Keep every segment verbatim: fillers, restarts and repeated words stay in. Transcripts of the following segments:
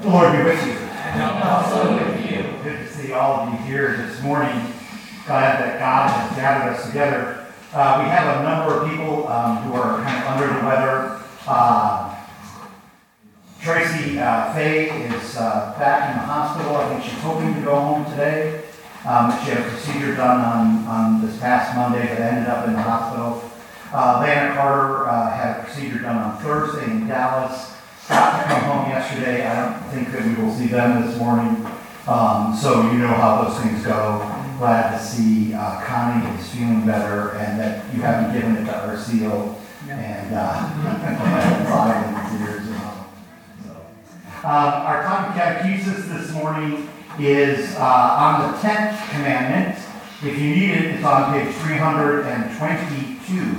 The Lord be with you. And also with you. Good to see all of you here this morning. Glad that God has gathered us together. Uh, we have a number of people um, who are kind of under the weather. Uh, Tracy uh, Faye is uh, back in the hospital. I think she's hoping to go home today. Um, she had a procedure done on, on this past Monday that ended up in the hospital. Uh, Lana Carter uh, had a procedure done on Thursday in Dallas. Got to come home yesterday. I don't think that we will see them this morning. Um, so you know how those things go. Glad to see uh, Connie is feeling better and that you haven't given it to Arceo and uh, crying in tears and all. So, um, our time of catechesis this morning is uh, on the tenth commandment. If you need it, it's on page three hundred twenty-two.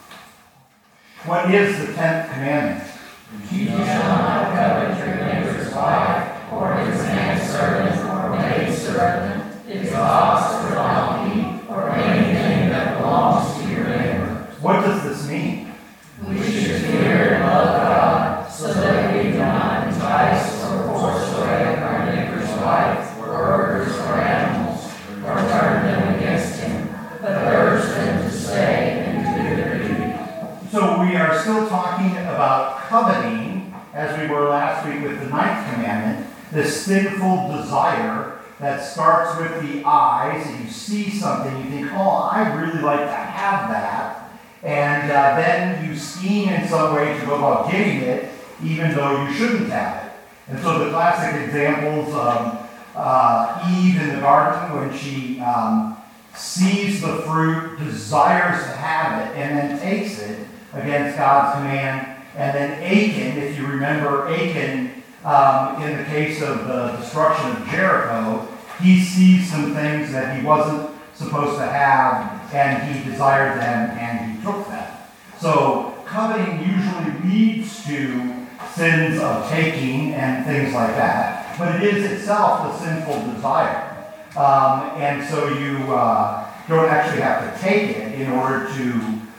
What is the tenth commandment? You shall not covet your neighbor's wife, or his manservant, or maidservant, his ox or donkey, or anything that belongs to your neighbor. What does this mean? We should fear and love God, so that we do not entice or force away our neighbor's wife, or workers, or animals, or turn them against him, but urge them to stay and do their duty. So we are still talking about coveting, as we were last week with the ninth commandment, this sinful desire that starts with the eyes. If you see something, you think, oh, I really like to have that. And uh, then you scheme in some way to go about getting it, even though you shouldn't have it. And so the classic examples of uh, Eve in the garden when she um, sees the fruit, desires to have it, and then takes it against God's command. And then Achan, if you remember Achan, um, in the case of the destruction of Jericho, he sees some things that he wasn't supposed to have, and he desired them, and he took them. So coveting usually leads to sins of taking and things like that, but it is itself a sinful desire. Um, and so you uh, don't actually have to take it in order to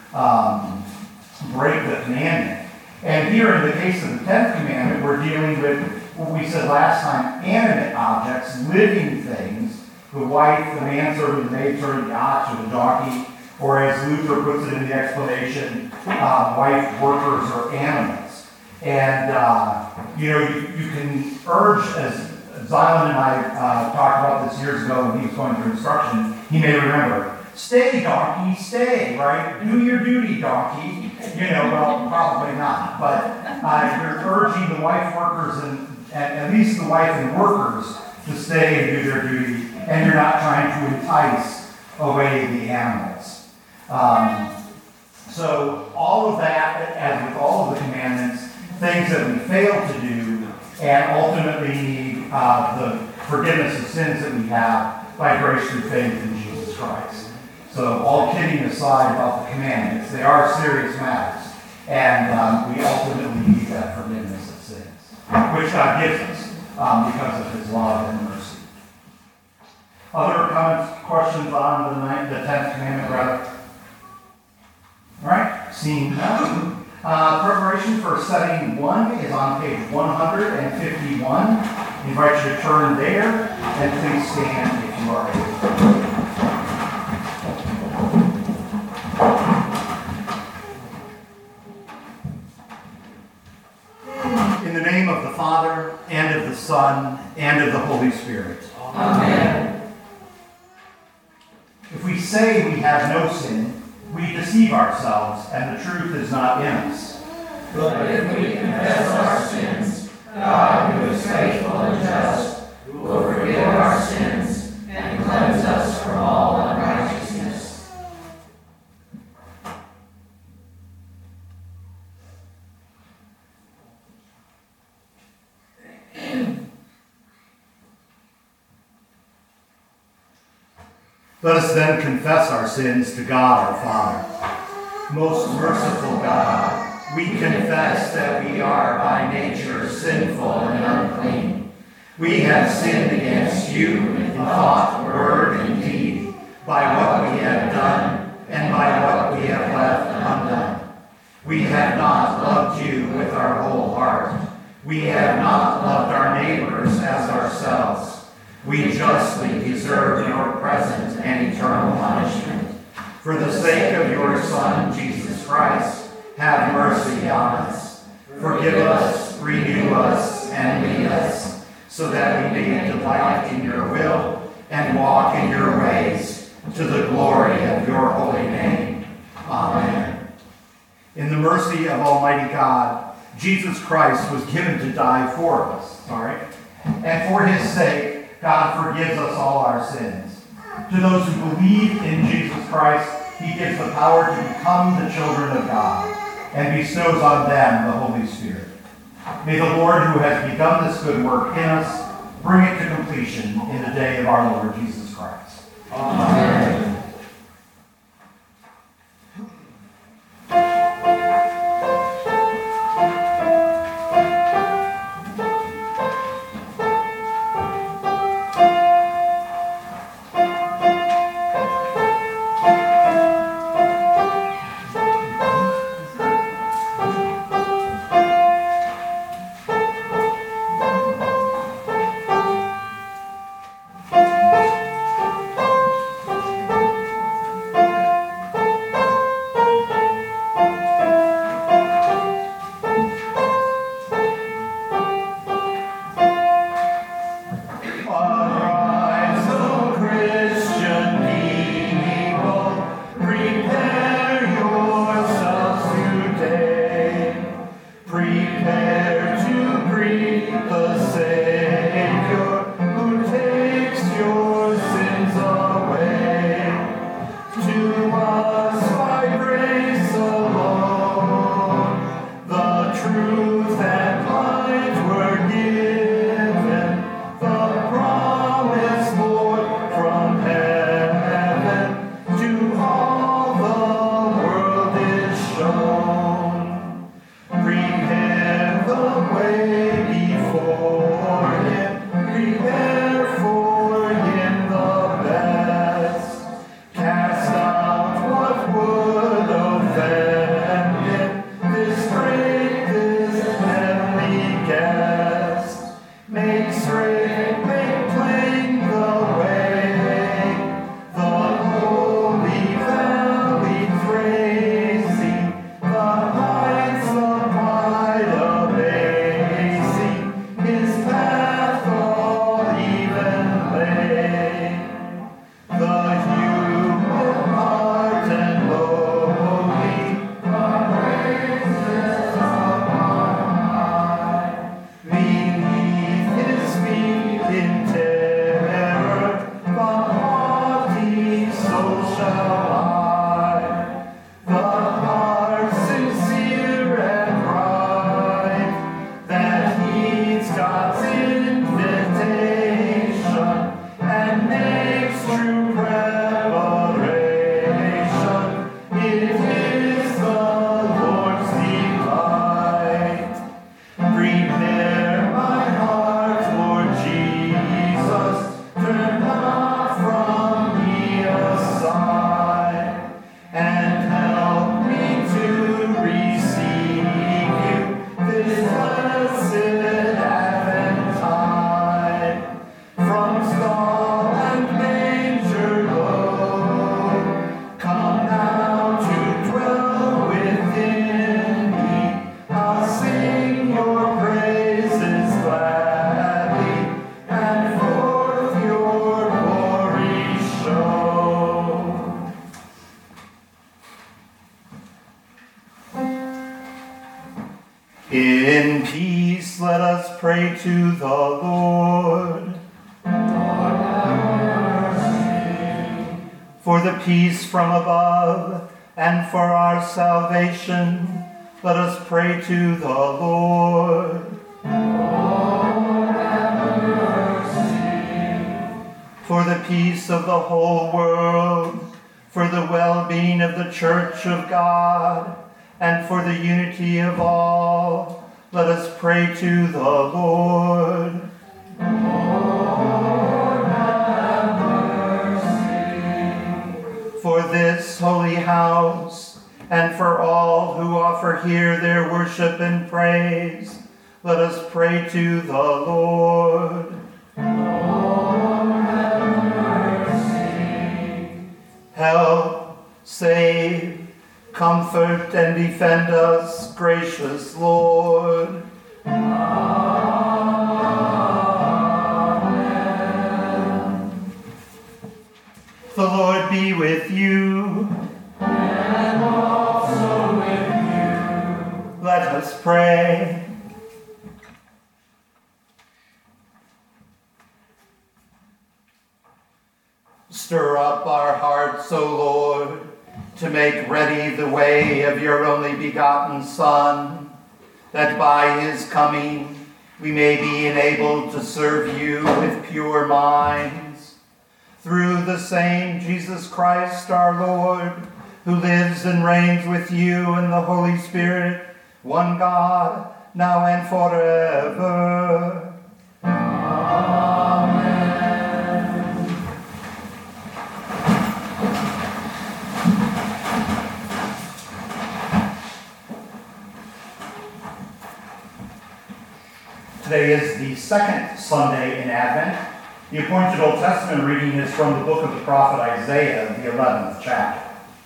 um, break the commandment. And here in the case of the tenth commandment, we're dealing with what we said last time, animate objects, living things, the wife, the manservant, the maidservant, the ox, or the donkey, or as Luther puts it in the explanation, uh, wife, workers, or animals. And, uh, you know, you, you can urge, as Zylan and I uh, talked about this years ago when he was going through instruction, he may remember, stay, donkey, stay, right? Do your duty, donkey. You know, well, probably not. But uh, you're urging the wife workers, and, and at least the wife and workers, to stay and do their duty. And you're not trying to entice away the animals. Um, so all of that, as with all of the commandments, things that we fail to do and ultimately need uh, the forgiveness of sins that we have by grace through faith in Jesus Christ. So all kidding aside about the commandments, they are serious matters. And um, we ultimately need that forgiveness of sins, which God gives us um, because of his love and mercy. Other comments, questions on the, ninth, the tenth commandment, rather? All right, seeing none. Uh, preparation for setting one is on page one hundred fifty-one. I invite you to turn there, and please stand if you are able. In the name of the Father, and of the Son, and of the Holy Spirit. Amen. If we say we have no sin, we deceive ourselves, and the truth is not in us. But if we confess our sins, God, who is faithful and just, will forgive our sins and cleanse us from all unrighteousness. Let us then confess our sins to God our Father. Most merciful God, we confess that we are by nature sinful and unclean. We have sinned against you in thought, word, and deed, by what we have done and by what we have left undone. We have not loved you with our whole heart. We have not loved our neighbors as ourselves. We justly deserve your present and eternal punishment. For the sake of your Son, Jesus Christ, have mercy on us. Forgive us, renew us, and lead us, so that we may delight in your will and walk in your ways, to the glory of your holy name. Amen. In the mercy of Almighty God, Jesus Christ was given to die for us, sorry, and for his sake, God forgives us all our sins. To those who believe in Jesus Christ, he gives the power to become the children of God and bestows on them the Holy Spirit. May the Lord, who has begun this good work in us, bring it to completion in the day of our Lord Jesus Christ. Amen. In peace, let us pray to the Lord. Lord, have mercy. For the peace from above and for our salvation, let us pray to the Lord. Lord, have mercy. For the peace of the whole world, for the well-being of the Church of God, and for the unity of all, let us pray to the Lord. Lord, have mercy. For this holy house, and for all who offer here their worship and praise, Let us pray to the Lord. Lord, have mercy. Help, save, comfort, and defend us, gracious Lord. Amen. The Lord be with you. And also with you. Let us pray. Stir up our hearts, O Lord, to make ready the way of your only begotten Son, that by his coming we may be enabled to serve you with pure minds. Through the same Jesus Christ our Lord, who lives and reigns with you in the Holy Spirit, one God, now and forever. Amen. Today is the second Sunday in Advent. The appointed Old Testament reading is from the book of the prophet Isaiah, the eleventh chapter.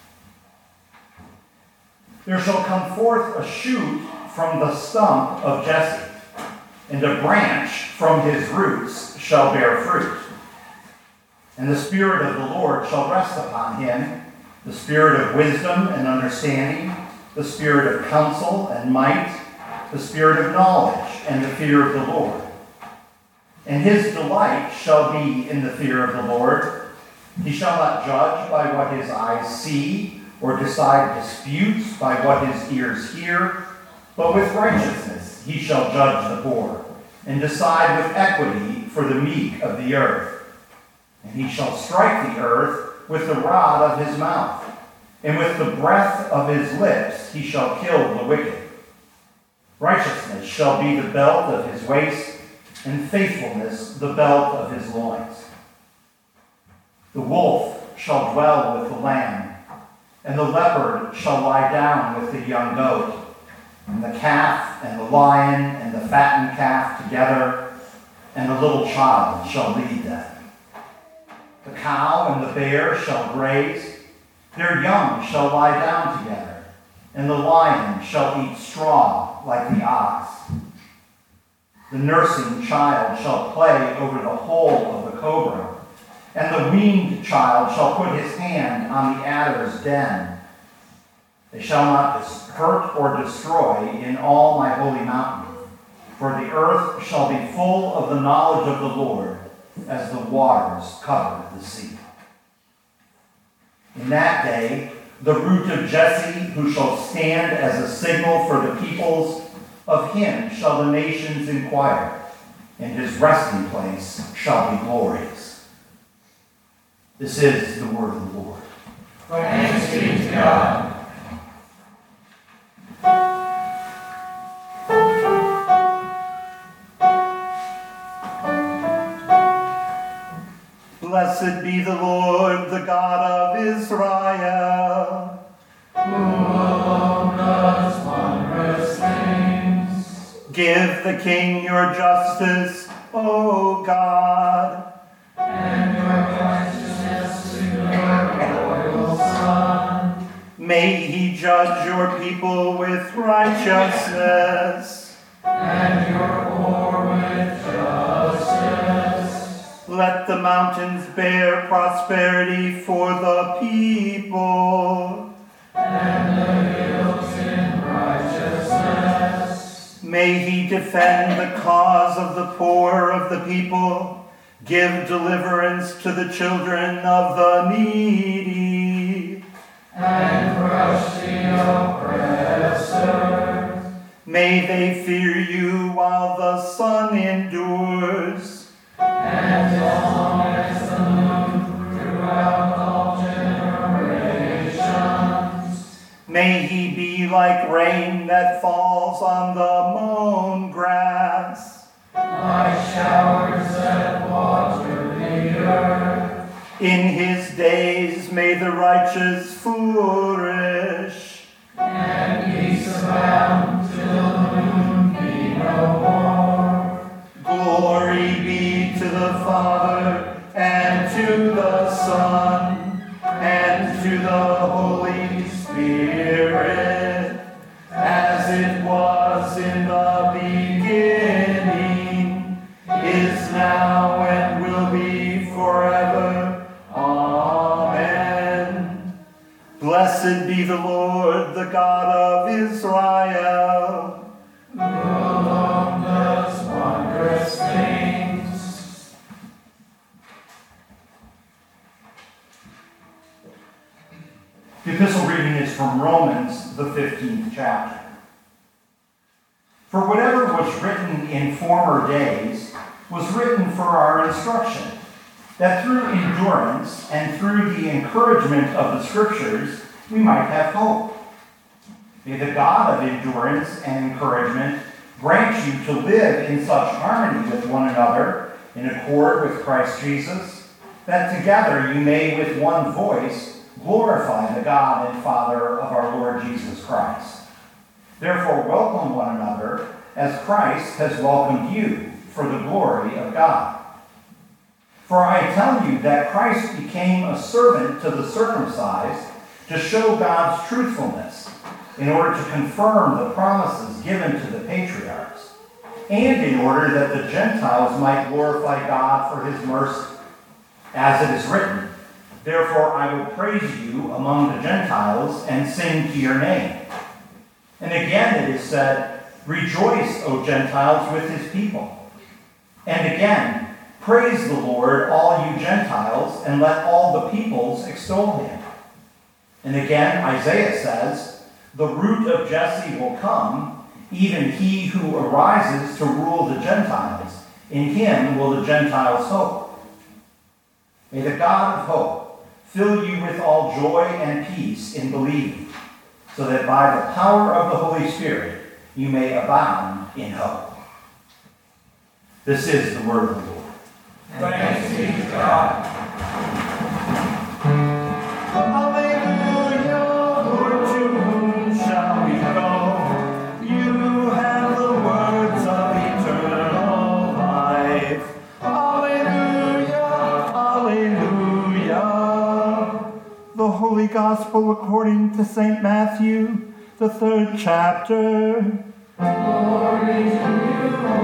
There shall come forth a shoot from the stump of Jesse, and a branch from his roots shall bear fruit. And the Spirit of the Lord shall rest upon him, the Spirit of wisdom and understanding, the Spirit of counsel and might, the Spirit of knowledge and the fear of the Lord. And his delight shall be in the fear of the Lord. He shall not judge by what his eyes see, or decide disputes by what his ears hear, but with righteousness he shall judge the poor, and decide with equity for the meek of the earth. And he shall strike the earth with the rod of his mouth, and with the breath of his lips he shall kill the wicked. Righteousness shall be the belt of his waist, and faithfulness the belt of his loins. The wolf shall dwell with the lamb, and the leopard shall lie down with the young goat, and the calf and the lion and the fattened calf together, and a little child shall lead them. The cow and the bear shall graze, their young shall lie down together, and the lion shall eat straw like the ox. The nursing child shall play over the hole of the cobra, and the weaned child shall put his hand on the adder's den. They shall not hurt or destroy in all my holy mountain, for the earth shall be full of the knowledge of the Lord, as the waters cover the sea. In that day, the root of Jesse, who shall stand as a signal for the peoples, of him shall the nations inquire, and his resting place shall be glorious. This is the word of the Lord. Thanks be to God. Blessed be the Lord, the God of Israel, who alone does wondrous things. Give the king your justice, O God, and your righteousness to your royal Son. May he judge your people with righteousness, and your poor with justice. Let the mountains bear prosperity for the people, and the hills in righteousness. May he defend the cause of the poor of the people, give deliverance to the children of the needy, and crush the oppressor. May they fear you while the sun endures, and as long as the moon throughout all generations. May he be like rain that falls on the mown grass, like showers that water the earth. In his days may the righteous flourish, and peace abound till the moon be no more. Glory be to the Father, and to the Son, and to the Holy Spirit, as it was in the beginning, is now, and will be forever. Amen. Blessed be the Lord, the God of Israel, who alone does wondrous things. The epistle reading is from Romans, the fifteenth chapter. For whatever was written in former days was written for our instruction, that through endurance and through the encouragement of the Scriptures we might have hope. May the God of endurance and encouragement grant you to live in such harmony with one another, in accord with Christ Jesus, that together you may with one voice glorify the God and Father of our Lord Jesus Christ. Therefore welcome one another, as Christ has welcomed you, for the glory of God. For I tell you that Christ became a servant to the circumcised to show God's truthfulness, in order to confirm the promises given to the patriarchs, and in order that the Gentiles might glorify God for his mercy. As it is written, therefore I will praise you among the Gentiles and sing to your name. And again it is said, rejoice, O Gentiles, with his people. And again, praise the Lord, all you Gentiles, and let all the peoples extol him. And again, Isaiah says, the root of Jesse will come, even he who arises to rule the Gentiles. In him will the Gentiles hope. May the God of hope fill you with all joy and peace in believing, so that by the power of the Holy Spirit you may abound in hope. This is the word of the Lord. Thanks be to God. Holy Gospel according to Saint Matthew, the third chapter. Glory to you, O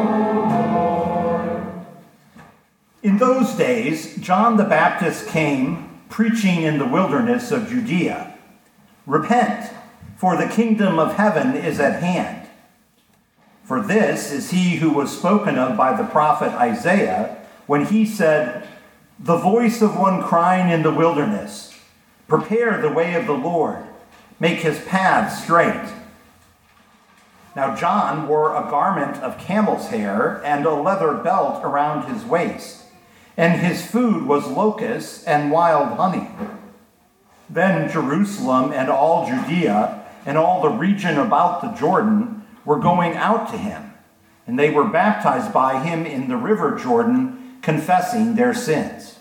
Lord. In those days, John the Baptist came, preaching in the wilderness of Judea, repent, for the kingdom of heaven is at hand. For this is he who was spoken of by the prophet Isaiah, when he said, the voice of one crying in the wilderness, prepare the way of the Lord, make his paths straight. Now John wore a garment of camel's hair and a leather belt around his waist, and his food was locusts and wild honey. Then Jerusalem and all Judea and all the region about the Jordan were going out to him, and they were baptized by him in the river Jordan, confessing their sins.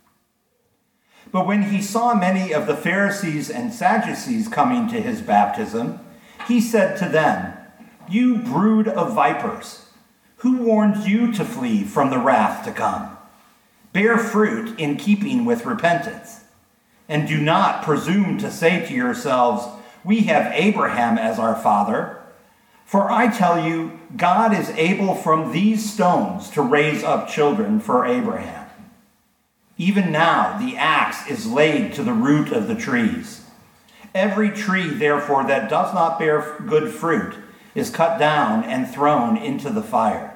But when he saw many of the Pharisees and Sadducees coming to his baptism, he said to them, you brood of vipers, who warned you to flee from the wrath to come? Bear fruit in keeping with repentance. And do not presume to say to yourselves, we have Abraham as our father. For I tell you, God is able from these stones to raise up children for Abraham. Even now the axe is laid to the root of the trees. Every tree, therefore, that does not bear good fruit is cut down and thrown into the fire.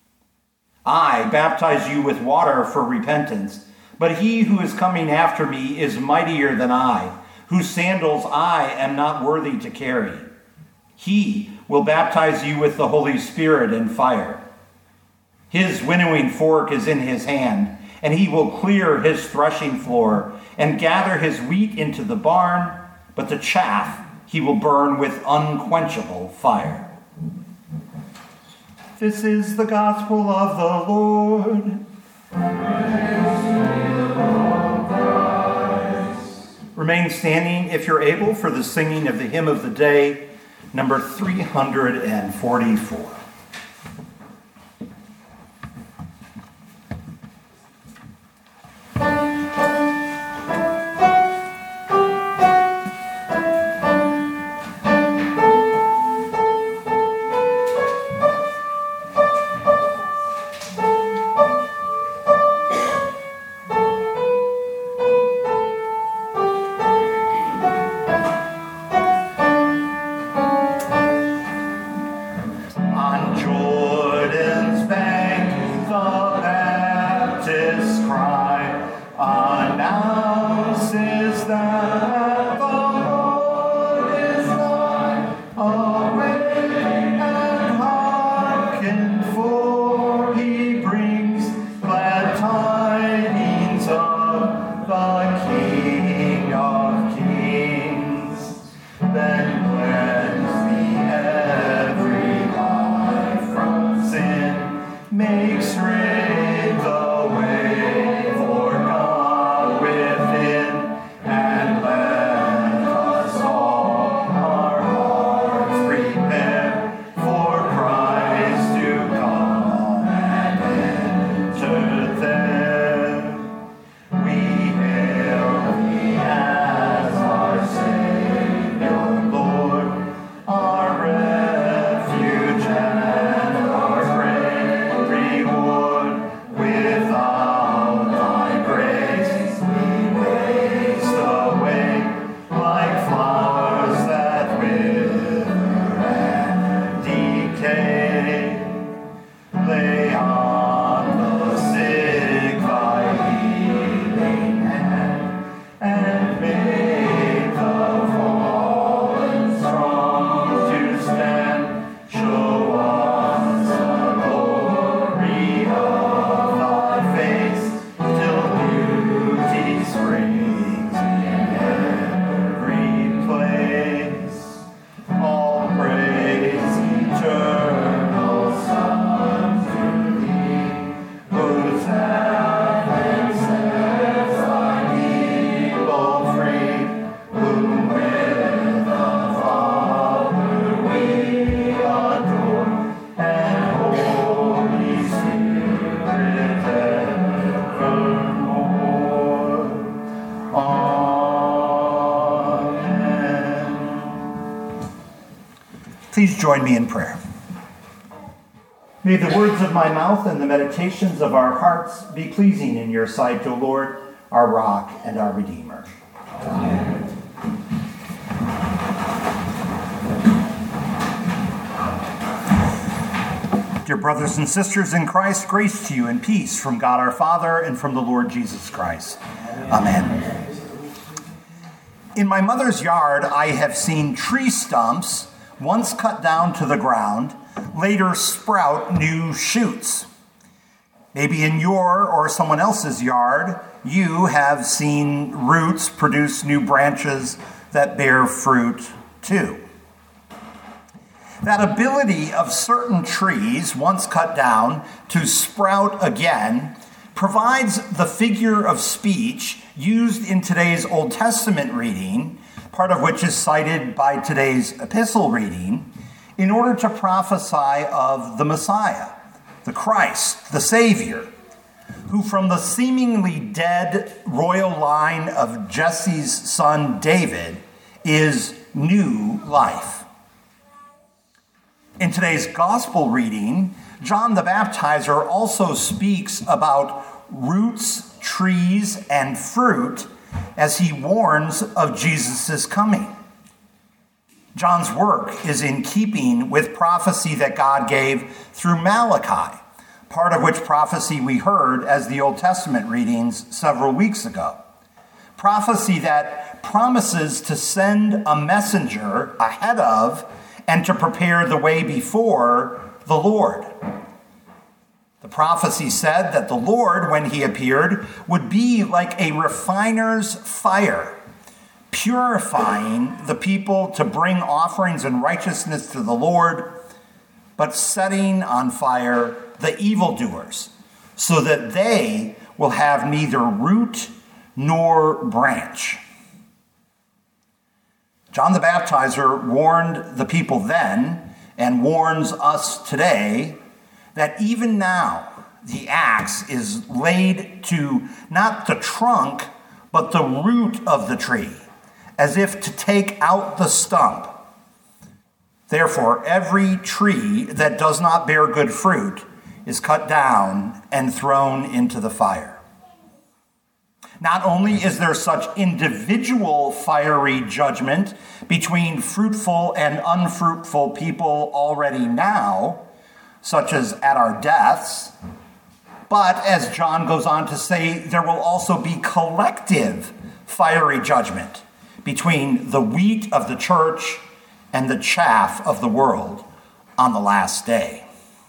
I baptize you with water for repentance, but he who is coming after me is mightier than I, whose sandals I am not worthy to carry. He will baptize you with the Holy Spirit and fire. His winnowing fork is in his hand, and he will clear his threshing floor and gather his wheat into the barn, but the chaff he will burn with unquenchable fire. This is the gospel of the Lord. Praise to you, O Christ. Remain standing if you're able for the singing of the hymn of the day, number three hundred forty-four. that the Lord is nigh. Awake and hearken, for he brings glad tidings of the King of Kings. Then cleanse me every life from sin, make straight the way for God within, and let us all our hearts prepare for Christ to come and enter there. We hail thee as our Savior, Lord, our refuge and our great reward. Without thy grace we waste away like flowers that wither and decay. Lay on the sick thy healing hand, and make the fallen strong to stand. Show us the glory of thy face, till beauty springs in every place. All praise, eternal Son, to thee, whose heaven sets thy people free, whom with the Father we adore, and Holy Spirit evermore. Amen. Please join me in prayer. May the words of my mouth and the meditations of our hearts be pleasing in your sight, O Lord, our rock and our Redeemer. Amen. Dear brothers and sisters in Christ, grace to you and peace from God our Father and from the Lord Jesus Christ. Amen. In my mother's yard, I have seen tree stumps, once cut down to the ground, later sprout new shoots. Maybe in your or someone else's yard, you have seen roots produce new branches that bear fruit too. That ability of certain trees, once cut down, to sprout again, provides the figure of speech used in today's Old Testament reading, part of which is cited by today's epistle reading, in order to prophesy of the Messiah, the Christ, the Savior, who from the seemingly dead royal line of Jesse's son David is new life. In today's gospel reading, John the Baptizer also speaks about roots, trees, and fruit as he warns of Jesus' coming. John's work is in keeping with prophecy that God gave through Malachi, part of which prophecy we heard as the Old Testament readings several weeks ago. Prophecy that promises to send a messenger ahead of and to prepare the way before the Lord. The prophecy said that the Lord, when he appeared, would be like a refiner's fire, purifying the people to bring offerings in righteousness to the Lord, but setting on fire the evildoers, so that they will have neither root nor branch. John the Baptizer warned the people then, and warns us today, that even now the axe is laid to not the trunk, but the root of the tree, as if to take out the stump. Therefore, every tree that does not bear good fruit is cut down and thrown into the fire. Not only is there such individual fiery judgment between fruitful and unfruitful people already now, such as at our deaths, but as John goes on to say, there will also be collective fiery judgment between the wheat of the church and the chaff of the world on the last day.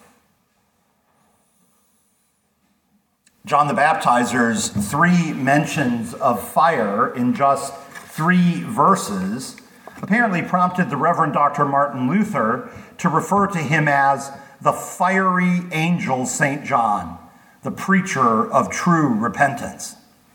John the Baptizer's three mentions of fire in just three verses apparently prompted the Reverend Doctor Martin Luther to refer to him as the fiery angel Saint John, the preacher of true repentance.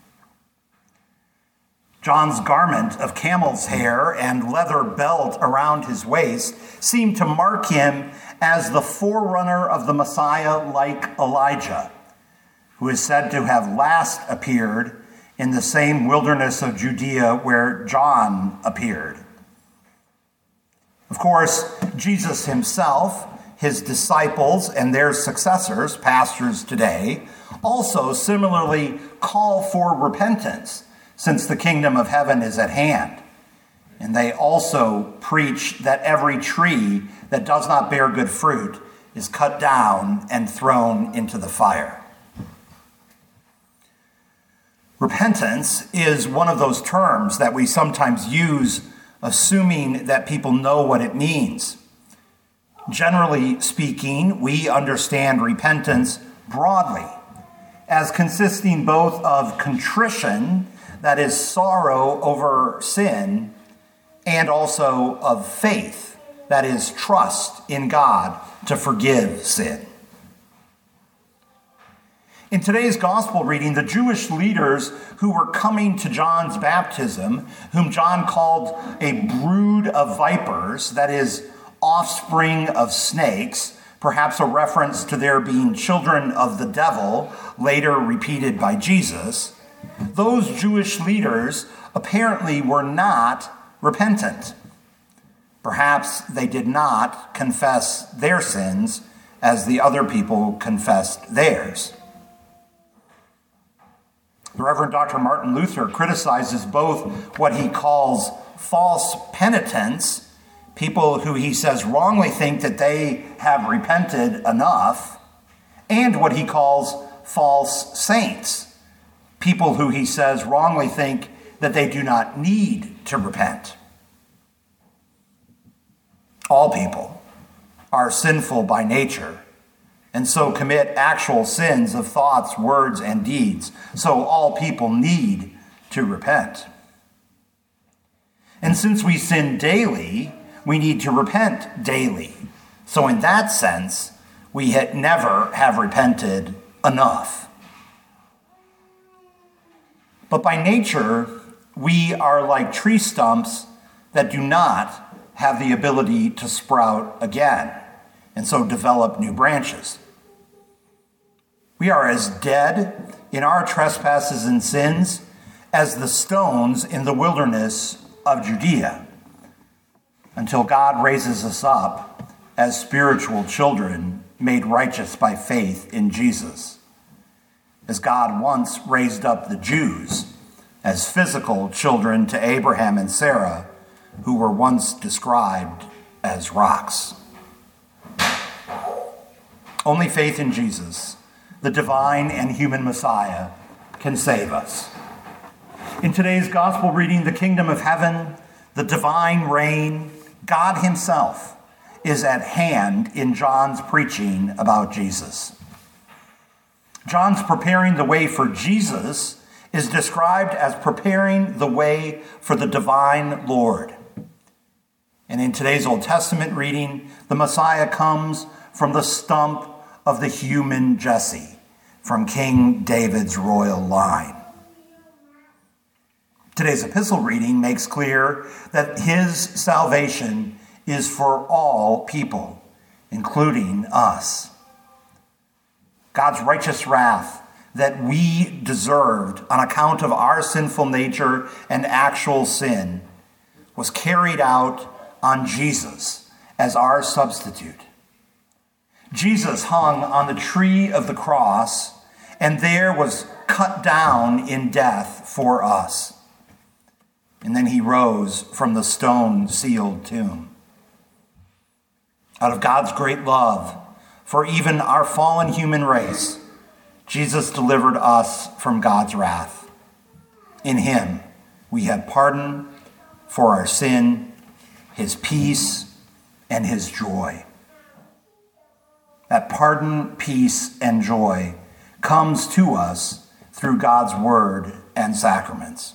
John's garment of camel's hair and leather belt around his waist seemed to mark him as the forerunner of the Messiah, like Elijah, who is said to have last appeared in the same wilderness of Judea where John appeared. Of course, Jesus himself, his disciples, and their successors, pastors today, also similarly call for repentance, since the kingdom of heaven is at hand. And they also preach that every tree that does not bear good fruit is cut down and thrown into the fire. Repentance is one of those terms that we sometimes use, assuming that people know what it means. Generally speaking, we understand repentance broadly as consisting both of contrition, that is sorrow over sin, and also of faith, that is trust in God to forgive sin. In today's gospel reading, the Jewish leaders who were coming to John's baptism, whom John called a brood of vipers, that is offspring of snakes, perhaps a reference to their being children of the devil, later repeated by Jesus, those Jewish leaders apparently were not repentant. Perhaps they did not confess their sins as the other people confessed theirs. The Reverend Doctor Martin Luther criticizes both what he calls false penitents, people who he says wrongly think that they have repented enough, and what he calls false saints, people who he says wrongly think that they do not need to repent. All people are sinful by nature, and so commit actual sins of thoughts, words, and deeds. So all people need to repent. And since we sin daily, we need to repent daily. So in that sense, we had never have repented enough. But by nature, we are like tree stumps that do not have the ability to sprout again, and so develop new branches. We are as dead in our trespasses and sins as the stones in the wilderness of Judea, until God raises us up as spiritual children made righteous by faith in Jesus, as God once raised up the Jews as physical children to Abraham and Sarah, who were once described as rocks. Only faith in Jesus, the divine and human Messiah, can save us. In today's gospel reading, the kingdom of heaven, the divine reign, God himself is at hand in John's preaching about Jesus. John's preparing the way for Jesus is described as preparing the way for the divine Lord. And in today's Old Testament reading, the Messiah comes from the stump of the human Jesse, from King David's royal line. Today's epistle reading makes clear that his salvation is for all people, including us. God's righteous wrath that we deserved on account of our sinful nature and actual sin was carried out on Jesus as our substitute. Jesus hung on the tree of the cross and there was cut down in death for us. And then he rose from the stone-sealed tomb. Out of God's great love for even our fallen human race, Jesus delivered us from God's wrath. In him, we have pardon for our sin, his peace, and his joy. That pardon, peace, and joy comes to us through God's word and sacraments.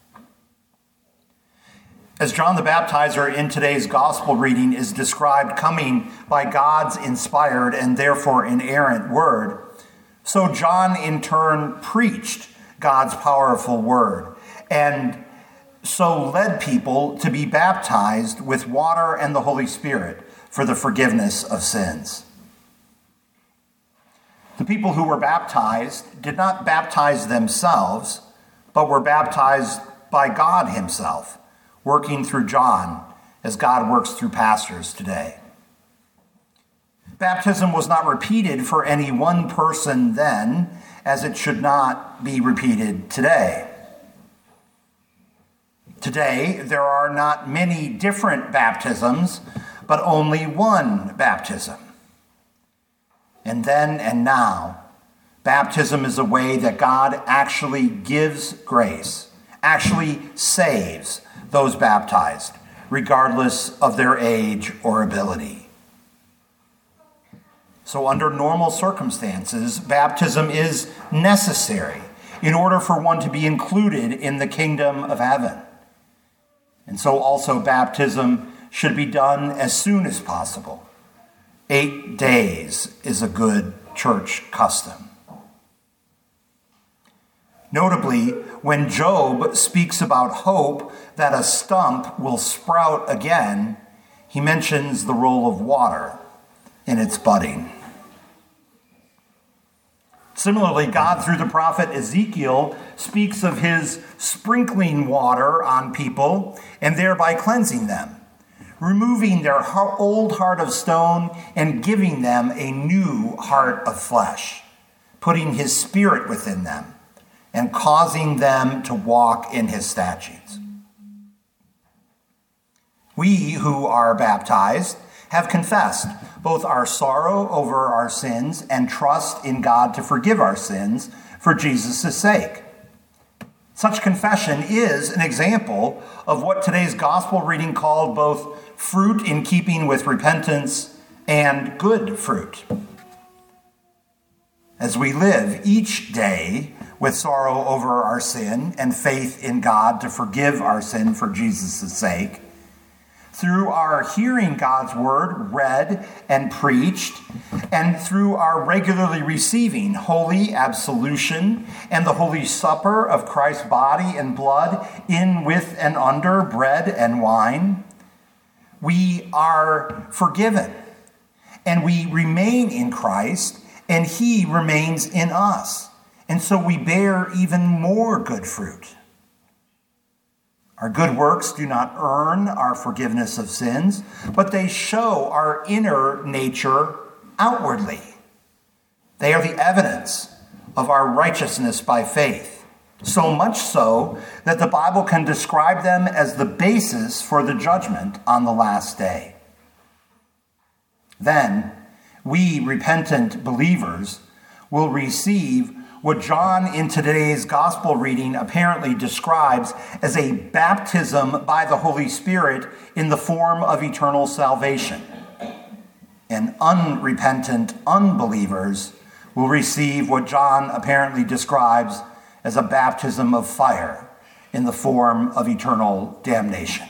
As John the Baptizer in today's gospel reading is described coming by God's inspired and therefore inerrant word, so John in turn preached God's powerful word and so led people to be baptized with water and the Holy Spirit for the forgiveness of sins. The people who were baptized did not baptize themselves, but were baptized by God himself, working through John as God works through pastors today. Baptism was not repeated for any one person then, as it should not be repeated today. Today, there are not many different baptisms, but only one baptism. And then and now, baptism is a way that God actually gives grace, actually saves those baptized, regardless of their age or ability. So under normal circumstances, baptism is necessary in order for one to be included in the kingdom of heaven. And so also baptism should be done as soon as possible. Eight days is a good church custom. Notably, when Job speaks about hope that a stump will sprout again, he mentions the role of water in its budding. Similarly, God, through the prophet Ezekiel, speaks of his sprinkling water on people and thereby cleansing them, removing their old heart of stone and giving them a new heart of flesh, putting his spirit within them and causing them to walk in his statutes. We who are baptized have confessed both our sorrow over our sins and trust in God to forgive our sins for Jesus' sake. Such confession is an example of what today's gospel reading called both fruit in keeping with repentance and good fruit. As we live each day with sorrow over our sin and faith in God to forgive our sin for Jesus' sake, through our hearing God's word read and preached, and through our regularly receiving holy absolution and the holy supper of Christ's body and blood in, with, and under bread and wine, we are forgiven, and we remain in Christ, and he remains in us. And so we bear even more good fruit. Our good works do not earn our forgiveness of sins, but they show our inner nature outwardly. They are the evidence of our righteousness by faith, so much so that the Bible can describe them as the basis for the judgment on the last day. Then, we repentant believers will receive what John in today's gospel reading apparently describes as a baptism by the Holy Spirit in the form of eternal salvation. And unrepentant unbelievers will receive what John apparently describes as a baptism of fire in the form of eternal damnation.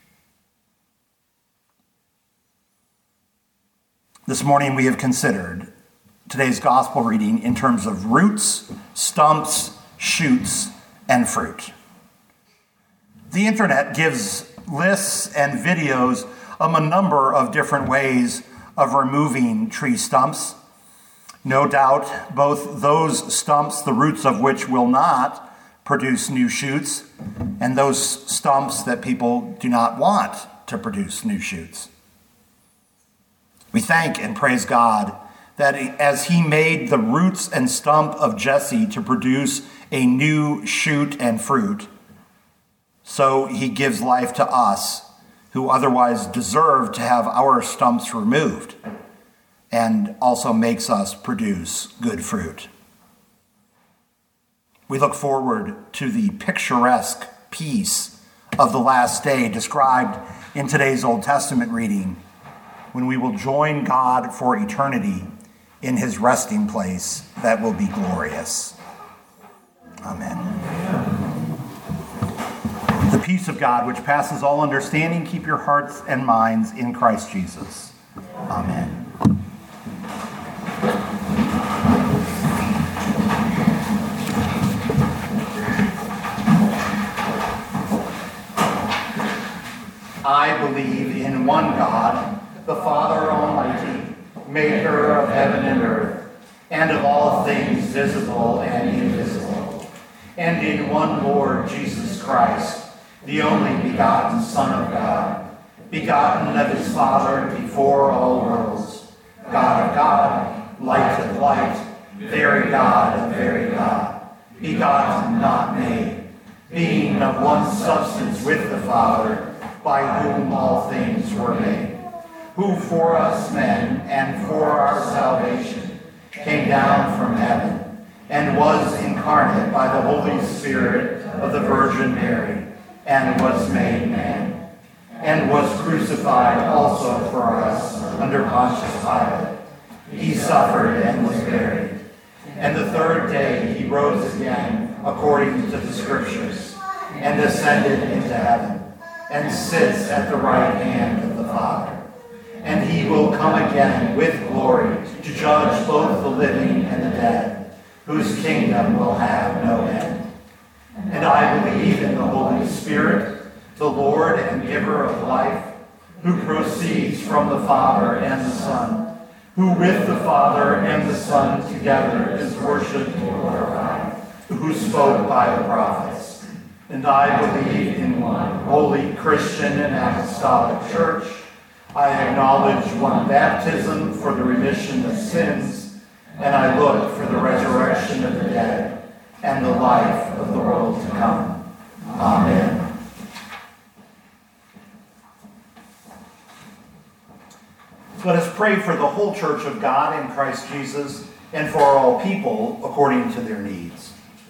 This morning we have considered today's gospel reading in terms of roots, stumps, shoots, and fruit. The internet gives lists and videos of a number of different ways of removing tree stumps. No doubt, both those stumps, the roots of which will not produce new shoots, and those stumps that people do not want to produce new shoots. We thank and praise God that as he made the roots and stump of Jesse to produce a new shoot and fruit, so he gives life to us who otherwise deserve to have our stumps removed, and also makes us produce good fruit. We look forward to the picturesque peace of the last day described in today's Old Testament reading, when we will join God for eternity in his resting place that will be glorious. Amen. The peace of God, which passes all understanding, keep your hearts and minds in Christ Jesus. Amen. I believe in one God, the Father Almighty, maker of heaven and earth, and of all things visible and invisible, and in one Lord Jesus Christ, the only begotten Son of God, begotten of his Father before all worlds, God of God, light of light, very God of very God, begotten, not made, being of one substance with the Father, by whom all things were made, who for us men and for our salvation came down from heaven, and was incarnate by the Holy Spirit of the Virgin Mary, and was made man, and was crucified also for us under Pontius Pilate. He suffered and was buried, and the third day he rose again according to the Scriptures, and ascended into heaven, and sits at the right hand of the Father. And he will come again with glory to judge both the living and the dead, whose kingdom will have no end. And I believe in the Holy Spirit, the Lord and giver of life, who proceeds from the Father and the Son, who with the Father and the Son together is worshipped and glorified, who spoke by the prophets. And I believe in one holy Christian and apostolic church. I acknowledge one baptism for the remission of sins, and I look for the resurrection of the dead and the life of the world to come. Amen. Let us pray for the whole church of God in Christ Jesus and for all people according to their needs.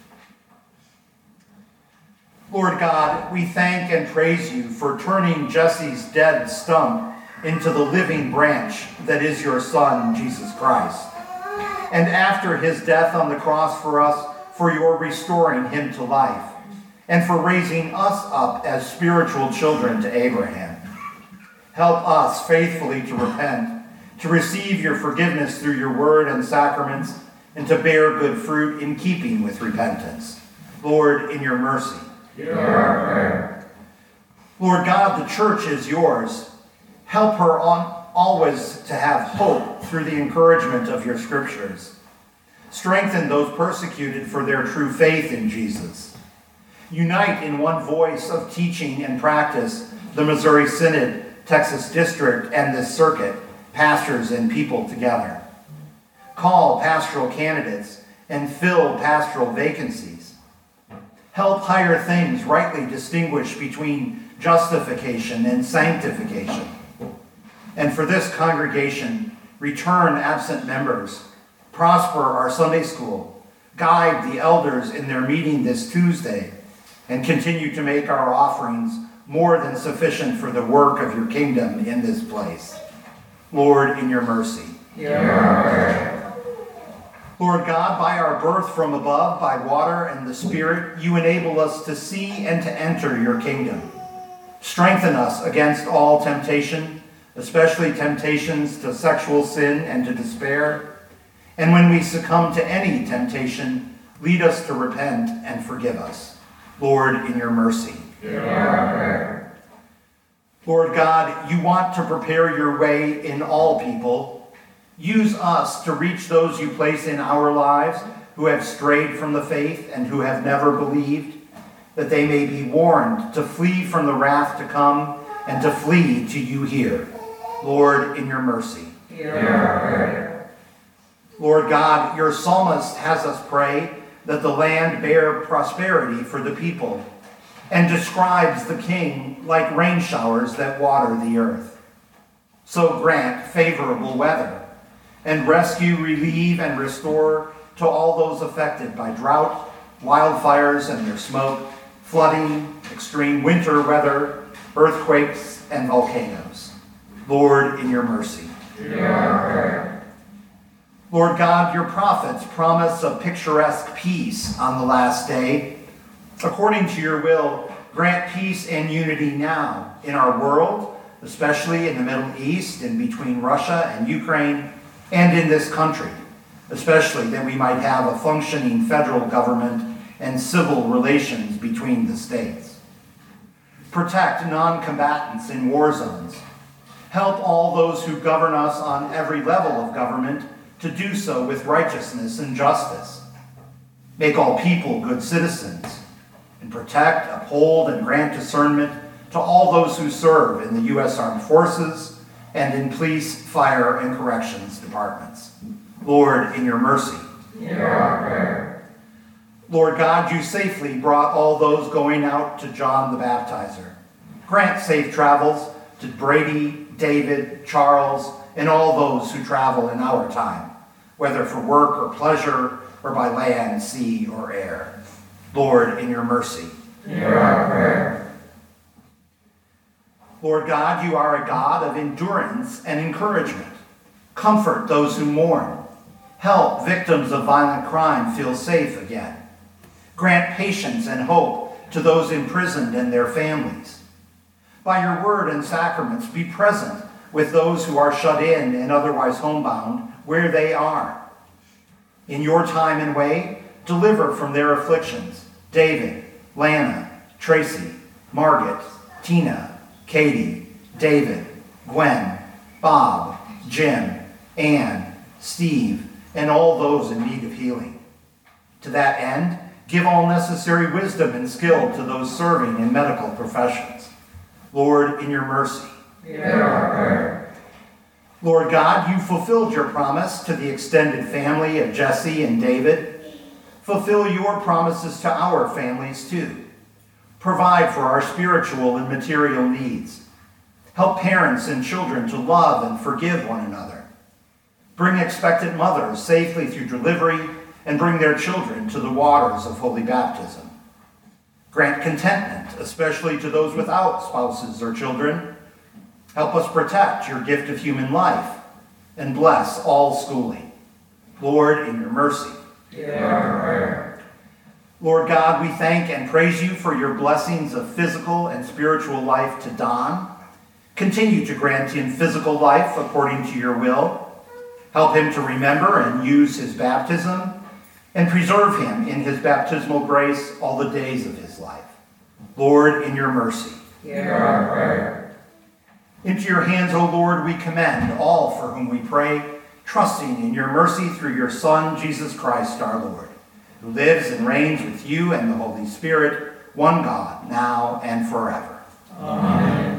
Lord God, we thank and praise you for turning Jesse's dead stump into the living branch that is your Son, Jesus Christ. And after his death on the cross for us, for your restoring him to life, and for raising us up as spiritual children to Abraham. Help us faithfully to repent, to receive your forgiveness through your word and sacraments, and to bear good fruit in keeping with repentance. Lord, in your mercy. Hear our prayer. Lord God, the church is yours. Help her on, always to have hope through the encouragement of your scriptures. Strengthen those persecuted for their true faith in Jesus. Unite in one voice of teaching and practice the Missouri Synod, Texas District, and this circuit, pastors and people together. Call pastoral candidates and fill pastoral vacancies. Help higher things rightly distinguish between justification and sanctification. And for this congregation, return absent members, prosper our Sunday school, guide the elders in their meeting this Tuesday, and continue to make our offerings more than sufficient for the work of your kingdom in this place. Lord, in your mercy. Hear our prayer. Lord God, by our birth from above, by water and the Spirit, you enable us to see and to enter your kingdom. Strengthen us against all temptation, especially temptations to sexual sin and to despair. And when we succumb to any temptation, lead us to repent and forgive us. Lord, in your mercy. Hear our prayer. Lord God, you want to prepare your way in all people. Use us to reach those you place in our lives who have strayed from the faith and who have never believed, that they may be warned to flee from the wrath to come and to flee to you here. Lord, in your mercy. Hear our prayer. Lord God, your psalmist has us pray that the land bear prosperity for the people, and describes the king like rain showers that water the earth. So grant favorable weather, and rescue, relieve, and restore to all those affected by drought, wildfires and their smoke, flooding, extreme winter weather, earthquakes, and volcanoes. Lord, in your mercy. Hear our prayer. Lord God, your prophets promise a picturesque peace on the last day. According to your will, grant peace and unity now in our world, especially in the Middle East and between Russia and Ukraine, and in this country, especially that we might have a functioning federal government and civil relations between the states. Protect non-combatants in war zones. Help all those who govern us on every level of government to do so with righteousness and justice. Make all people good citizens, and protect, uphold, and grant discernment to all those who serve in the U S Armed Forces and in police, fire, and corrections departments. Lord, in your mercy. Hear our prayer. Lord God, you safely brought all those going out to John the Baptizer. Grant safe travels to Brady, David, Charles, and all those who travel in our time, whether for work or pleasure, or by land, sea, or air. Lord, in your mercy. Hear our prayer. Lord God, you are a God of endurance and encouragement. Comfort those who mourn. Help victims of violent crime feel safe again. Grant patience and hope to those imprisoned and their families. By your word and sacraments, be present with those who are shut in and otherwise homebound where they are. In your time and way, deliver from their afflictions David, Lana, Tracy, Margaret, Tina, Katie, David, Gwen, Bob, Jim, Ann, Steve, and all those in need of healing. To that end, give all necessary wisdom and skill to those serving in medical professions. Lord, in your mercy. Hear our prayer. Lord God, you fulfilled your promise to the extended family of Jesse and David. Fulfill your promises to our families too. Provide for our spiritual and material needs. Help parents and children to love and forgive one another. Bring expectant mothers safely through delivery and bring their children to the waters of holy baptism. Grant contentment, especially to those without spouses or children. Help us protect your gift of human life and bless all schooling. Lord, in your mercy. Hear our prayer. Lord God, we thank and praise you for your blessings of physical and spiritual life to Don. Continue to grant him physical life according to your will. Help him to remember and use his baptism, and preserve him in his baptismal grace all the days of his life. Lord, in your mercy. Hear our prayer. Into your hands, O Lord, we commend all for whom we pray, trusting in your mercy through your Son, Jesus Christ our Lord, who lives and reigns with you and the Holy Spirit, one God, now and forever. Amen.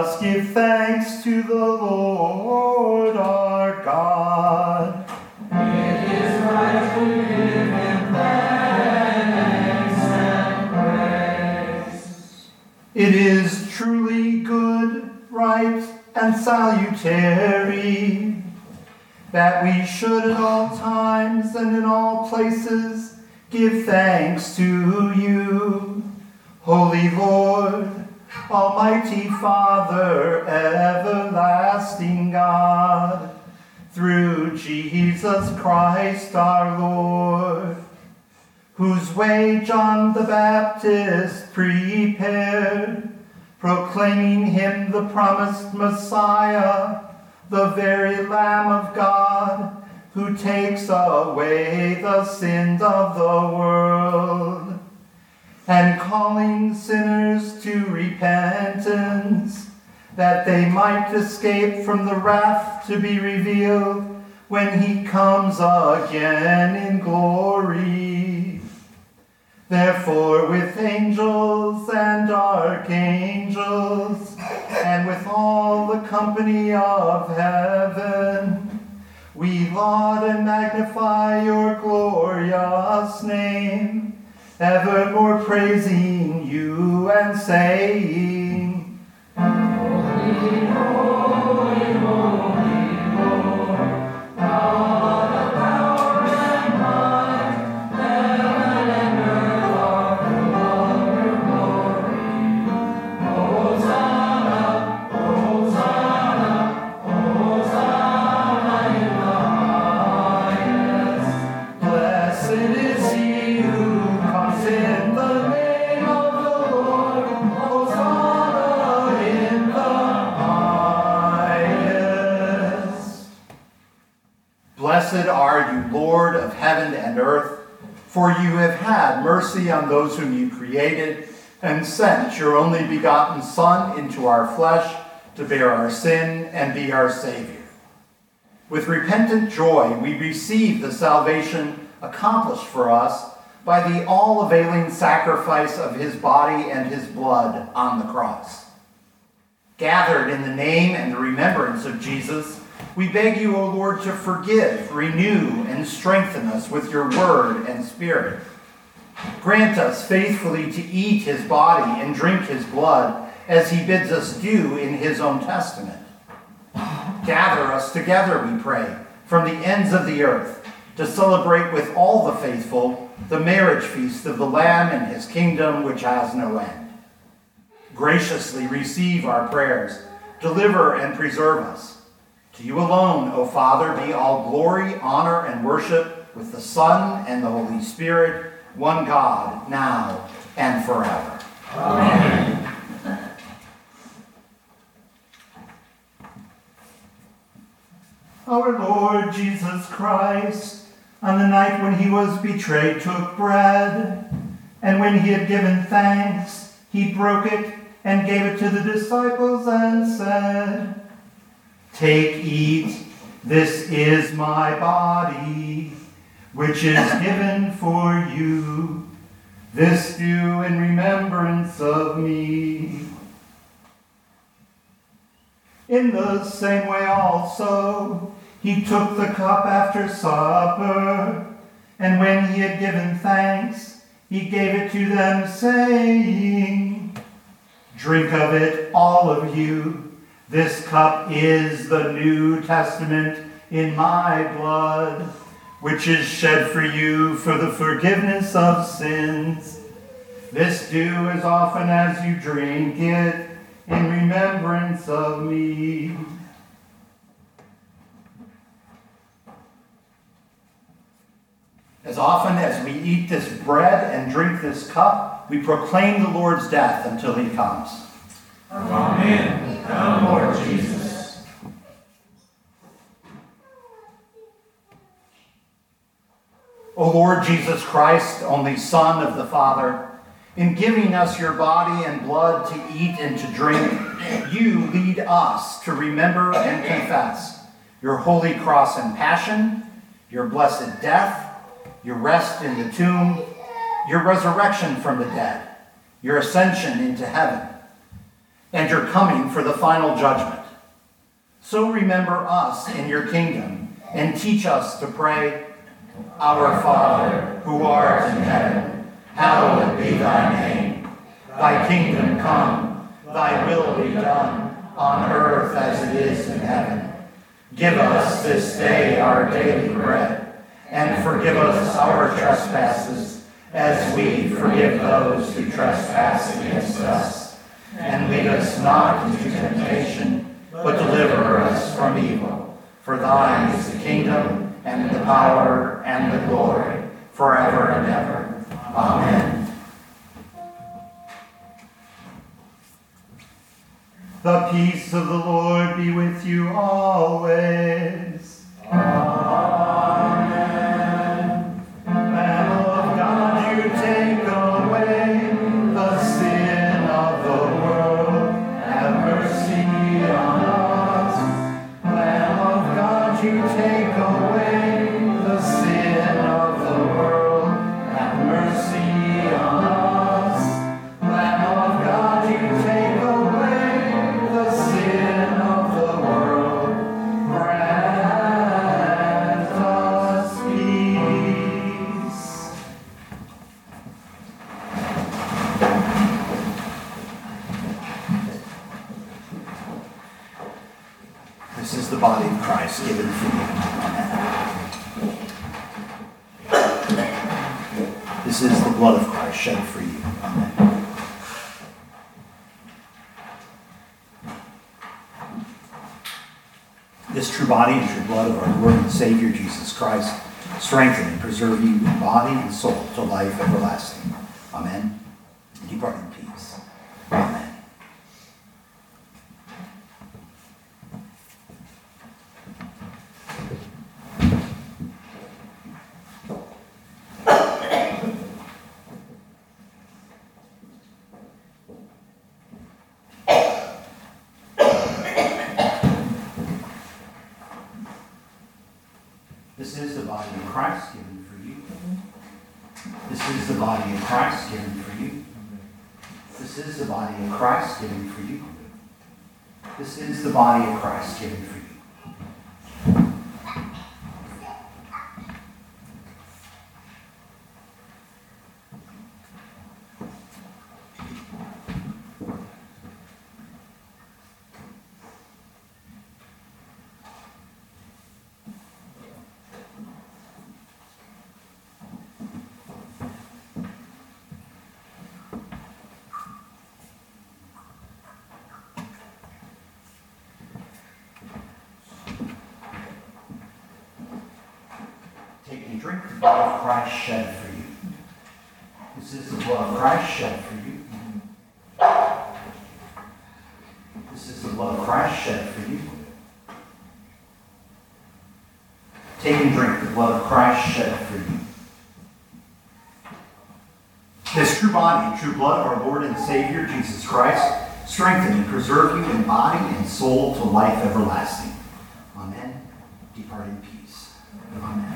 us give thanks to the Lord our God. It is right to give him thanks and praise. It is truly good, right, and salutary that we should at all times and in all places give thanks to you, Holy Lord, Almighty Father, everlasting God, through Jesus Christ our Lord, whose way John the Baptist prepared, proclaiming him the promised Messiah, the very Lamb of God, who takes away the sins of the world, and calling sinners to repentance, that they might escape from the wrath to be revealed when he comes again in glory. Therefore, with angels and archangels, and with all the company of heaven, we laud and magnify your glorious name, evermore praising you and saying, Holy, holy, holy Lord, God of power and might, heaven and earth are full of your glory. Hosanna, Hosanna, Hosanna in the highest. blessed is he who comes in the name of the Lord, Hosanna in the highest. Blessed are you, Lord of heaven and earth, for you have had mercy on those whom you created, and sent your only begotten Son into our flesh to bear our sin and be our Savior. With repentant joy, we receive the salvation accomplished for us by the all-availing sacrifice of his body and his blood on the cross. Gathered in the name and the remembrance of Jesus, we beg you, O Lord, to forgive, renew, and strengthen us with your word and spirit. Grant us faithfully to eat his body and drink his blood, as he bids us do in his own testament. Gather us together, we pray, from the ends of the earth, to celebrate with all the faithful the marriage feast of the Lamb and his kingdom, which has no end. Graciously receive our prayers, deliver and preserve us. To you alone, O Father, be all glory, honor, and worship with the Son and the Holy Spirit, one God, now and forever. Amen. Our Lord Jesus Christ, on the night when he was betrayed, took bread, and when he had given thanks, he broke it and gave it to the disciples and said, "Take, eat, this is my body, which is given for you. This do in remembrance of me." In the same way also, he took the cup after supper, and when he had given thanks, he gave it to them, saying, "Drink of it, all of you. This cup is the New Testament in my blood, which is shed for you for the forgiveness of sins. This do as often as you drink it in remembrance of me." As often as we eat this bread and drink this cup, we proclaim the Lord's death until he comes. Amen. Come, Lord Jesus. O Lord Jesus Christ, only Son of the Father, in giving us your body and blood to eat and to drink, you lead us to remember and confess your holy cross and passion, your blessed death, your rest in the tomb, your resurrection from the dead, your ascension into heaven. and you're coming for the final judgment. So remember us in your kingdom and teach us to pray. Our Father, who art in heaven, hallowed be thy name. Thy kingdom come, thy will be done, on earth as it is in heaven. Give us this day our daily bread, and forgive us our trespasses, as we forgive those who trespass against us. And lead us not into temptation, but deliver us from evil. For thine is the kingdom, and the power, and the glory, forever and ever. Amen. The peace of the Lord be with you always. Amen. Lamb of God, you take away the sin of the world. Have mercy on us. Lamb of God, you take away the sin of the world. Have mercy on us. Lamb of God, you take away the sin of the world. Grant us peace. This is the body of Christ given for you. Amen. This is the blood of Christ shed for you. Amen. This true body and true blood of our Lord and Savior Jesus Christ strengthen and preserve you in body and soul to life everlasting. Amen. Depart in peace. Amen. This is the body of Christ given for you. This is the body of Christ given for you. This is the body of Christ given for you. This is the body of Christ given for you. Take and drink the blood of Christ shed for you. This is the blood of Christ shed for you. This is the blood of Christ shed for you. Take and drink the blood of Christ shed for you. This true body and true blood of our Lord and Savior Jesus Christ strengthen and preserve you in body and soul to life everlasting. Amen. Depart in peace. Amen.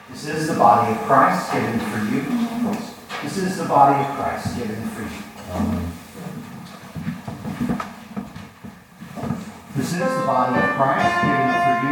This is the body of Christ given for you. This is the body of Christ given for you. This is the body of Christ given for you.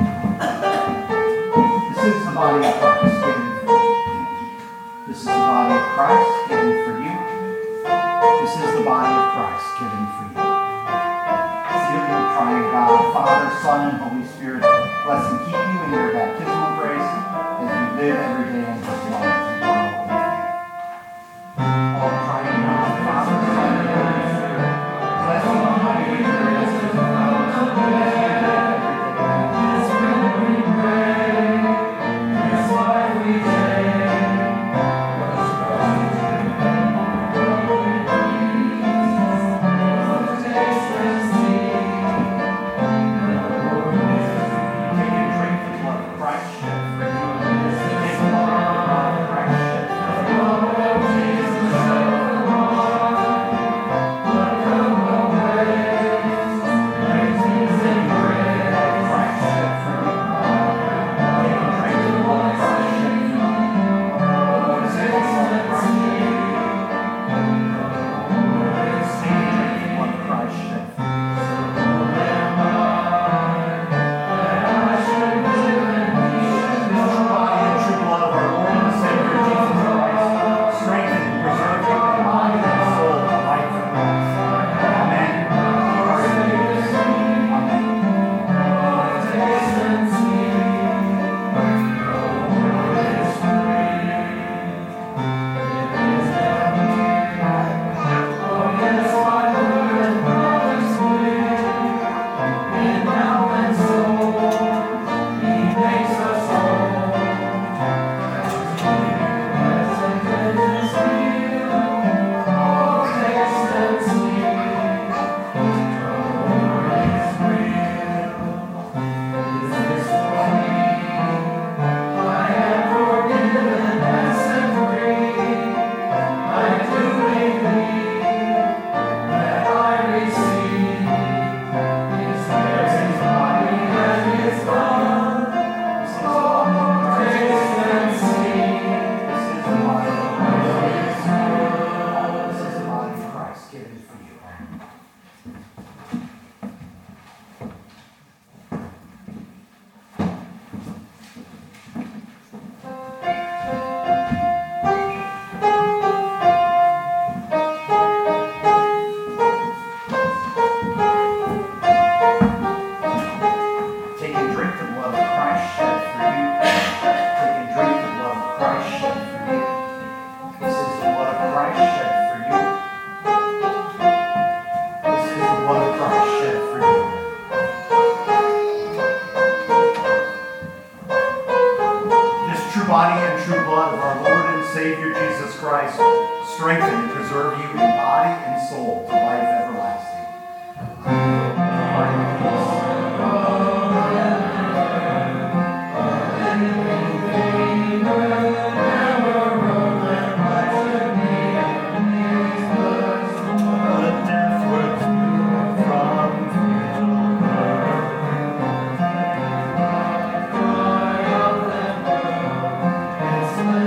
This is the body of Christ given for you. This is the body of Christ given for you. This is the body of Christ given for you. Sealed in the triune God, Father, Son, and Holy Spirit, bless and keep you in your baptismal grace as you live every day in His love and love and faith. All triune God, Father, Son, and Holy Spirit, bless and keep you in your baptismal grace as you live every day in His love and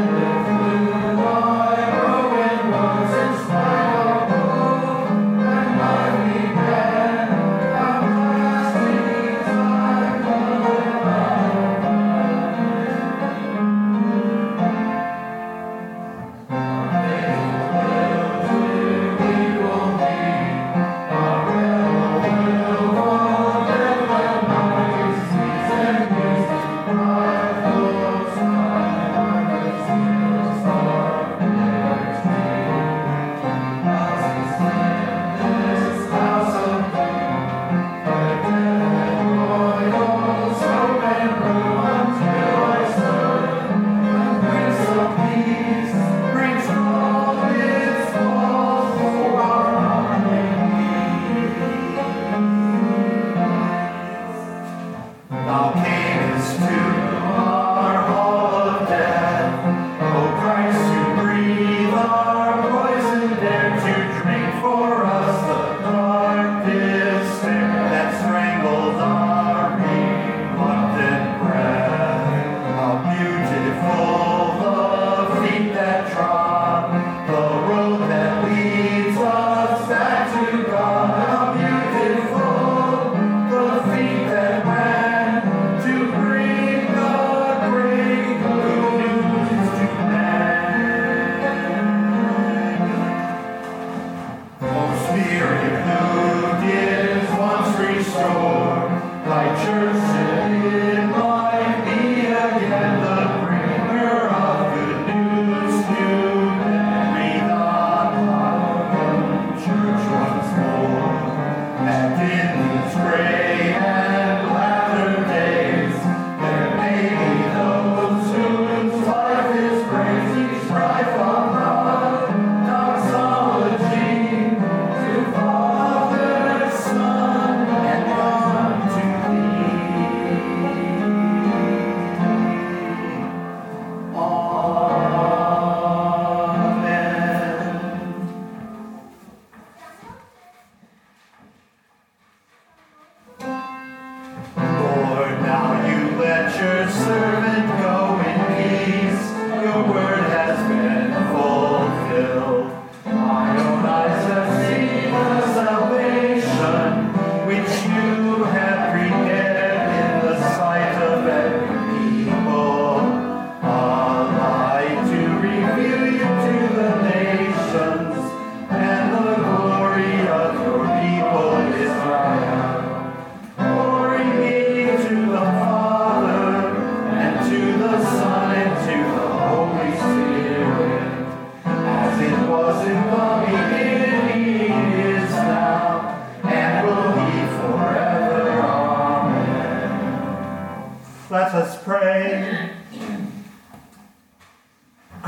Thank you.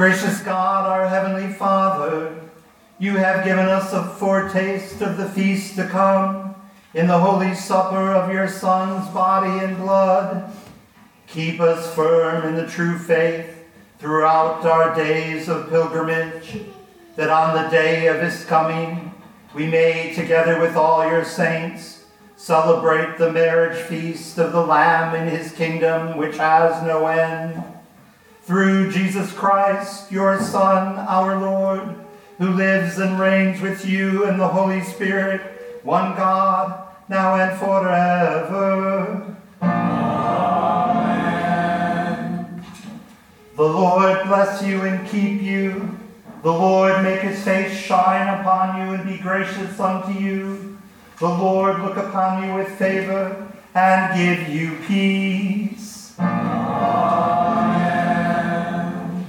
Gracious God, our Heavenly Father, you have given us a foretaste of the feast to come in the holy supper of your Son's body and blood. Keep us firm in the true faith throughout our days of pilgrimage, that on the day of his coming we may, together with all your saints, celebrate the marriage feast of the Lamb in his kingdom which has no end. Through Jesus Christ, your Son, our Lord, who lives and reigns with you and the Holy Spirit, one God, now and forever. Amen. The Lord bless you and keep you. The Lord make his face shine upon you and be gracious unto you. The Lord look upon you with favor and give you peace. Amen.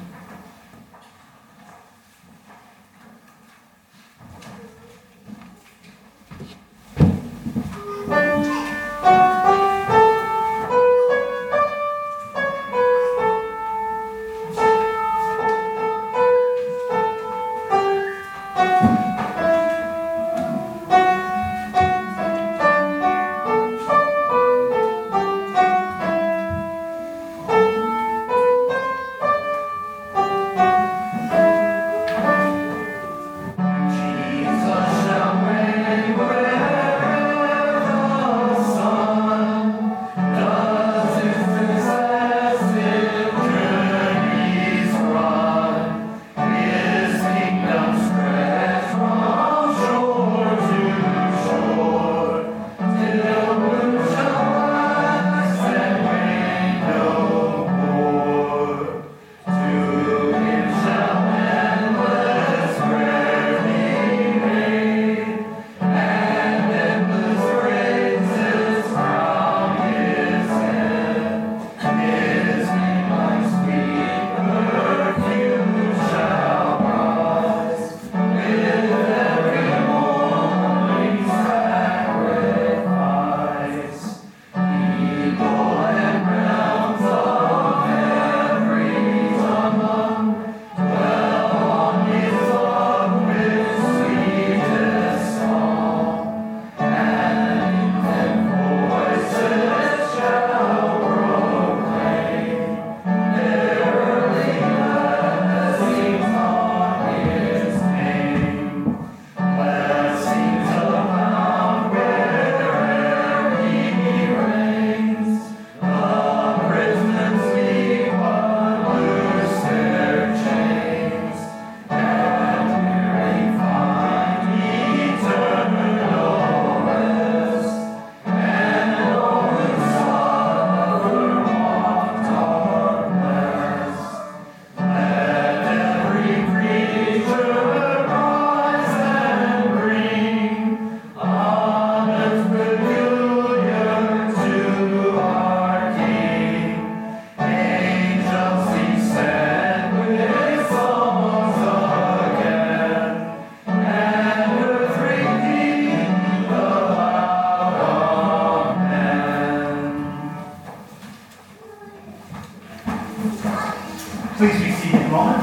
Please be seated a moment.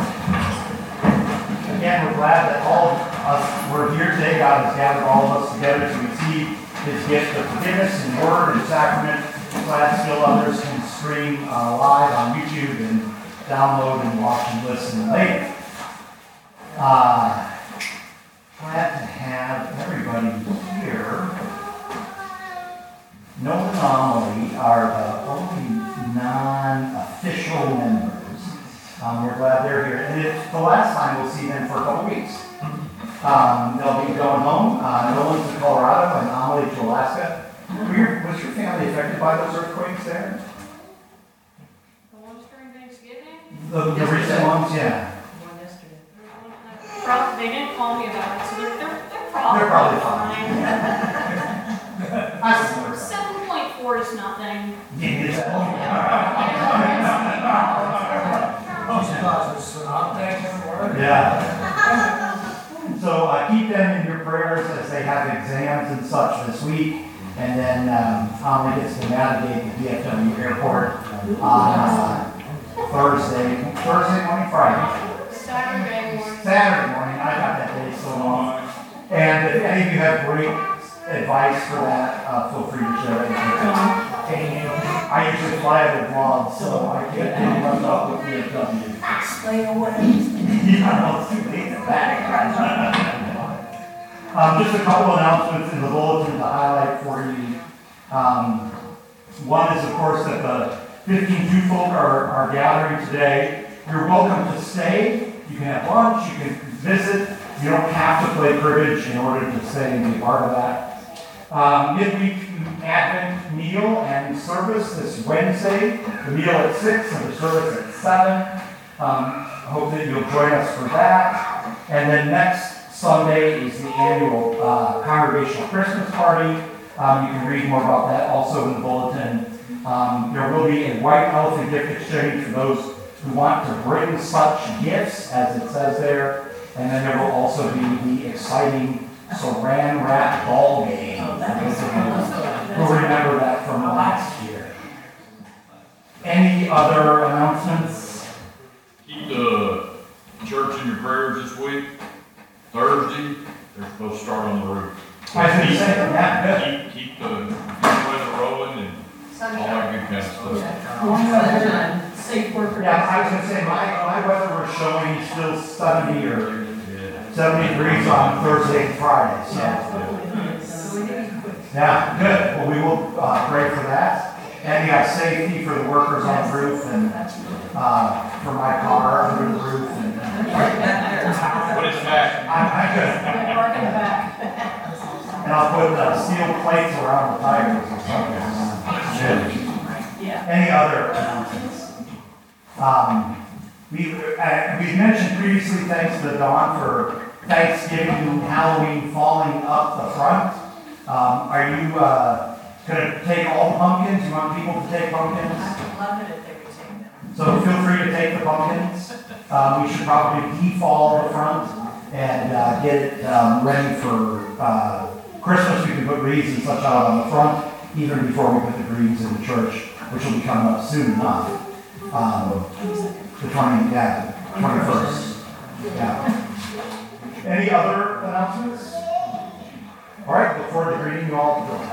Again, we're glad that all of us were here today. God has gathered all of us together to receive his gift of forgiveness and word and sacrament. Glad still others can stream uh, live on YouTube and download and watch and listen later. Uh, glad to have everybody here. Noel and Amelie are the only non-official members. Um, we're glad they're here. And it's the last time we'll see them for a couple weeks. Um, they'll be going home. Uh, Nolan's to Colorado and Amelie to Alaska. Were your, was your family affected by those earthquakes there? The ones during Thanksgiving? The, the recent ones, yeah. One yesterday. Probably, they didn't call me about it, so they're, they're, they're probably, They're probably fine. I seven point four is nothing. Yeah. So uh, keep them in your prayers as they have exams and such this week. And then um, Amelie gets to navigate the D F W airport on uh, Thursday, Thursday morning, Friday. Saturday morning. Saturday morning. I got that day so long. And if any of you have great advice for that, uh, feel free to share it. I usually fly out of vlogs, so I can't do much up with V F W. Explain away. Yeah, well, it's too late for that. Um, just a couple announcements in the bulletin to highlight for you. Um, one is, of course, that the fifteen Jew folk are, are gathering today. You're welcome to stay. You can have lunch. You can visit. You don't have to play cribbage in order to stay and be part of that. Um, midweek Advent meal and service this Wednesday. The meal at six and the service at seven. Um, I hope that you'll join us for that. And then next Sunday is the annual uh, Congregational Christmas Party. Um, you can read more about that also in the bulletin. Um, there will be a white elephant gift exchange for those who want to bring such gifts, as it says there. And then there will also be the exciting Saran Wrap ball game. We'll remember that from last year. Any other announcements? Keep the church in your prayers this week. Thursday, they're supposed to start on the roof. I was going to say, yeah, good. Keep, keep the weather rolling and all that good kind of stuff. One weather, safe worker. Yeah, I was going to say, my, my weather was showing still seventy or seventy degrees on Thursday and Friday. So, yeah, good. Well, we will uh, pray for that. And yeah, safety for the workers on the roof and uh, for my car under the roof. And, What is that? I'm, I'm good. Park in the back. And I'll put uh, steel plates around the tires or something. Good. Yeah. Any other announcements? Um, we, uh, we mentioned previously, thanks to Dawn for Thanksgiving and Halloween falling up the front. Um, are you uh, going to take all the pumpkins? You want people to take pumpkins? I would love it if they would take them. So feel free to take the pumpkins. Um, we should probably defall the front and uh, get it um, ready for uh, Christmas. We can put wreaths and such out on the front, even before we put the wreaths in the church, which will be coming up soon enough. Um, the twentieth, yeah, twenty-first. Yeah. Any other announcements? All right, look forward to greeting you all.